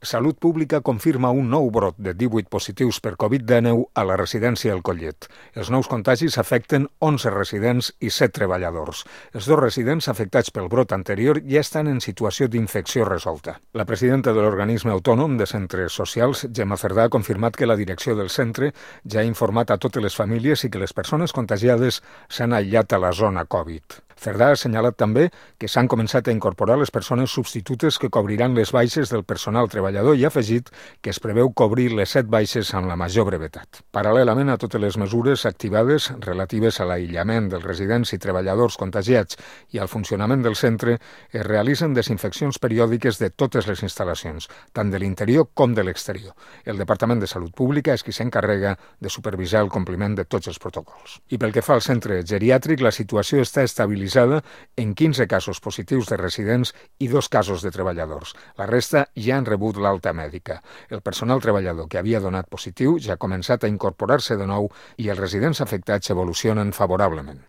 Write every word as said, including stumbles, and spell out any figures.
Salut Pública confirma un nou brot de divuit positius per Covid dinou a la residència El Collet. Els nous contagis afecten onze residents i set treballadors. Els dos residents afectats pel brot anterior ja estan en situació d'infecció resolta. La presidenta de l'organisme autònom de centres socials, Gemma Cerdà, ha confirmat que la direcció del centre ja ha informat a totes les famílies i que les persones contagiades s'han aïllat a la zona Covid. Cerdà ha assenyalat també que s'han començat a incorporar les persones substitutes que cobriran les baixes del personal treballador i ha afegit que es preveu cobrir les set baixes amb la major brevetat. Paral·lelament a totes les mesures activades relatives a l'aïllament dels residents i treballadors contagiats i al funcionament del centre, es realitzen desinfeccions periòdiques de totes les instal·lacions, tant de l'interior com de l'exterior. El Departament de Salut Pública és qui s'encarrega de supervisar el compliment de tots els protocols. I pel que fa al centre geriàtric, la situació està estabilitzada en quinze casos positius de residents i dos casos de treballadors. La resta ja han rebut l'alta mèdica. El personal treballador que havia donat positiu ja ha començat a incorporar-se de nou i els residents afectats evolucionen favorablement.